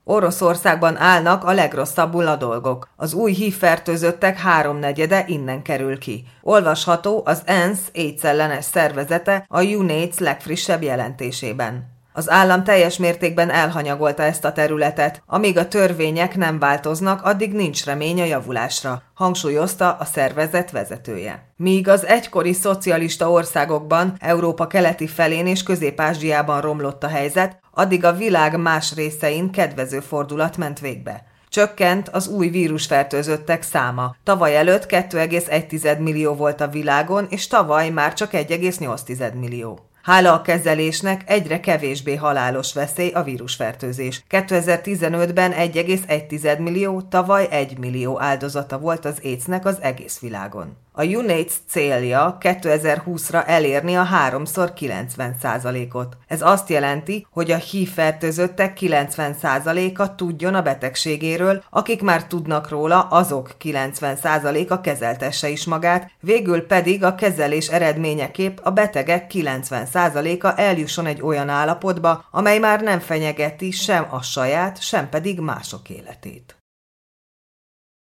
Oroszországban állnak a legrosszabbul a dolgok. Az új HIV-fertőzöttek 3/4 innen kerül ki. Olvasható az ENSZ AIDS-ellenes szervezete a UNAIDS legfrissebb jelentésében. Az állam teljes mértékben elhanyagolta ezt a területet, amíg a törvények nem változnak, addig nincs remény a javulásra, hangsúlyozta a szervezet vezetője. Míg az egykori szocialista országokban, Európa keleti felén és Közép-Ázsiában romlott a helyzet, addig a világ más részein kedvező fordulat ment végbe. Csökkent az új vírusfertőzöttek száma. Tavaly előtt 2,1 millió volt a világon, és tavaly már csak 1,8 millió. Hála a kezelésnek egyre kevésbé halálos veszély a vírusfertőzés. 2015-ben 1,1 millió, tavaly 1 millió áldozata volt az AIDS-nek az egész világon. A UNAIDS célja 2020-ra elérni a 3x90%-ot. Ez azt jelenti, hogy a HIV-fertőzöttek 90%-a tudjon a betegségéről, akik már tudnak róla, azok 90%-a kezeltesse is magát, végül pedig a kezelés eredményeképp a betegek 90%-a eljusson egy olyan állapotba, amely már nem fenyegeti sem a saját, sem pedig mások életét.